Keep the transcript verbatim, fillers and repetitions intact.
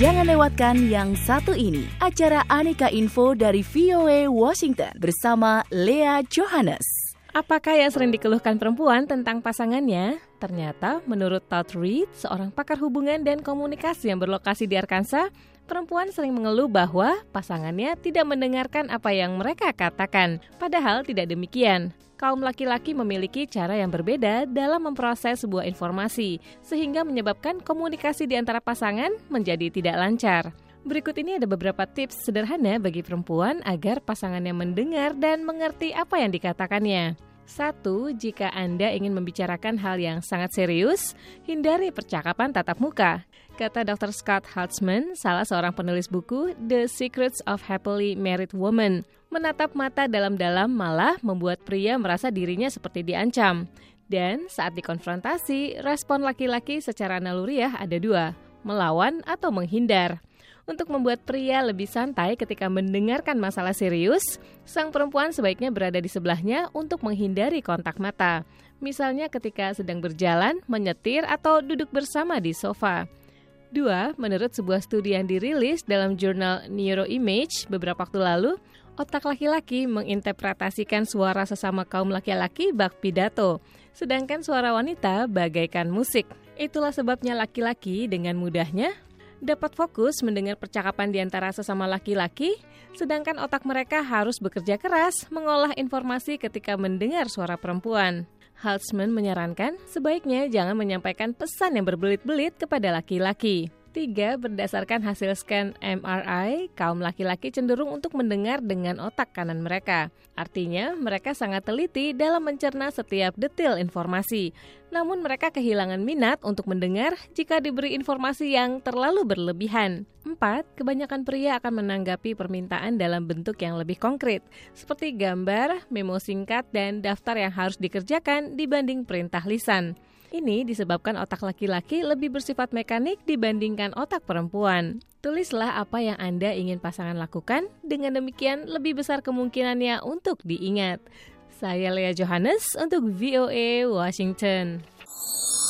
Jangan lewatkan yang satu ini, acara Aneka Info dari V O A Washington bersama Lea Johannes. Apakah yang sering dikeluhkan perempuan tentang pasangannya? Ternyata menurut Todd Reed, seorang pakar hubungan dan komunikasi yang berlokasi di Arkansas, perempuan sering mengeluh bahwa pasangannya tidak mendengarkan apa yang mereka katakan. Padahal tidak demikian. Kaum laki-laki memiliki cara yang berbeda dalam memproses sebuah informasi, sehingga menyebabkan komunikasi di antara pasangan menjadi tidak lancar. Berikut ini ada beberapa tips sederhana bagi perempuan agar pasangannya mendengar dan mengerti apa yang dikatakannya. Satu, jika Anda ingin membicarakan hal yang sangat serius, hindari percakapan tatap muka. Kata dokter Scott Haltzman, salah seorang penulis buku The Secrets of Happily Married Woman, menatap mata dalam-dalam malah membuat pria merasa dirinya seperti diancam. Dan saat dikonfrontasi, respon laki-laki secara naluriah ada dua, melawan atau menghindar. Untuk membuat pria lebih santai ketika mendengarkan masalah serius, sang perempuan sebaiknya berada di sebelahnya untuk menghindari kontak mata. Misalnya ketika sedang berjalan, menyetir, atau duduk bersama di sofa. Dua, menurut sebuah studi yang dirilis dalam jurnal Neuroimage beberapa waktu lalu, otak laki-laki menginterpretasikan suara sesama kaum laki-laki bak pidato, sedangkan suara wanita bagaikan musik. Itulah sebabnya laki-laki dengan mudahnya dapat fokus mendengar percakapan di antara sesama laki-laki, sedangkan otak mereka harus bekerja keras mengolah informasi ketika mendengar suara perempuan. Haltzman menyarankan sebaiknya jangan menyampaikan pesan yang berbelit-belit kepada laki-laki. Tiga, berdasarkan hasil scan M R I, kaum laki-laki cenderung untuk mendengar dengan otak kanan mereka. Artinya, mereka sangat teliti dalam mencerna setiap detil informasi. Namun mereka kehilangan minat untuk mendengar jika diberi informasi yang terlalu berlebihan. Empat, kebanyakan pria akan menanggapi permintaan dalam bentuk yang lebih konkret, seperti gambar, memo singkat, dan daftar yang harus dikerjakan dibanding perintah lisan. Ini disebabkan otak laki-laki lebih bersifat mekanik dibandingkan otak perempuan. Tulislah apa yang Anda ingin pasangan lakukan, dengan demikian lebih besar kemungkinannya untuk diingat. Saya Lea Johannes untuk V O A Washington.